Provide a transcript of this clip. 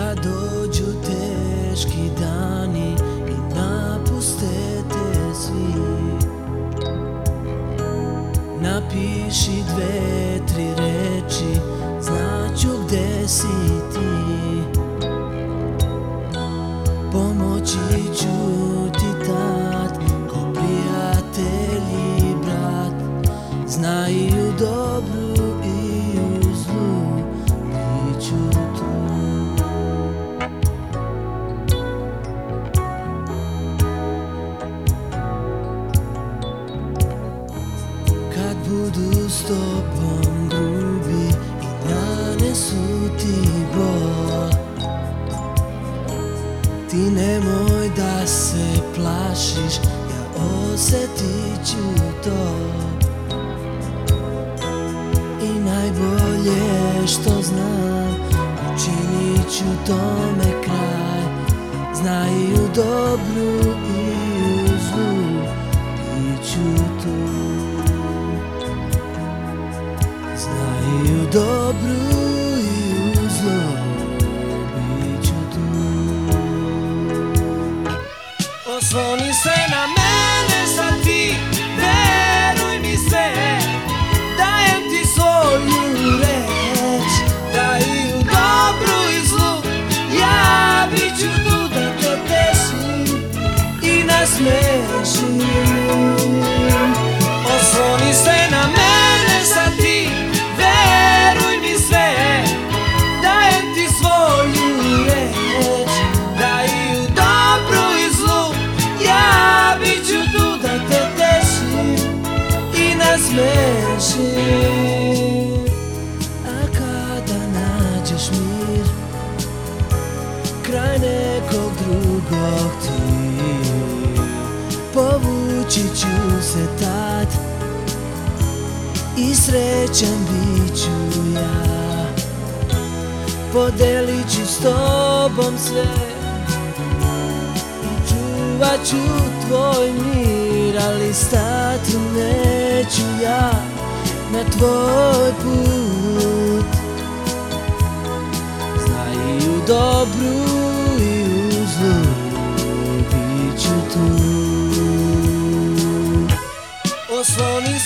Kad dođu teški dani i napuste te svi, napiši 2-3 reči, znaću gde si ti. Pomoći ću ti tad, ko prijatelj i brat. Znaju dobru i u zlu, bit ću tu. Kad budu s tobom grubi i nanesu ti bol, ti nemoj da se plašiš, ja osjetit ću to. I najbolje što znam, učinit ću tome kraj. Znaju dobru i u zlu, bit ću tu. Znaju dobru i u zlu, bit ću tu. Osloni se na mene sad ti, veruj mi sve, dajem ti svoju reč. Da i u dobru i zlu, ja bit ću tu da te tešim i nasmešim. Osloni se na mene sad ti, veruj mi sve, dajem ti svoju reč. Da i u dobru i zlu, ja bit ću tu da te tešim i nasmešim. A kada nađeš mir kraj nekog drugog ti, povući ću se tad i srećan bit ću ja. Podelit ću s tobom sve i čuvat ću tvoj mir, ali stati neću ja na tvoj put. Znaju dobru i u zlu, bit ću tu. Osloni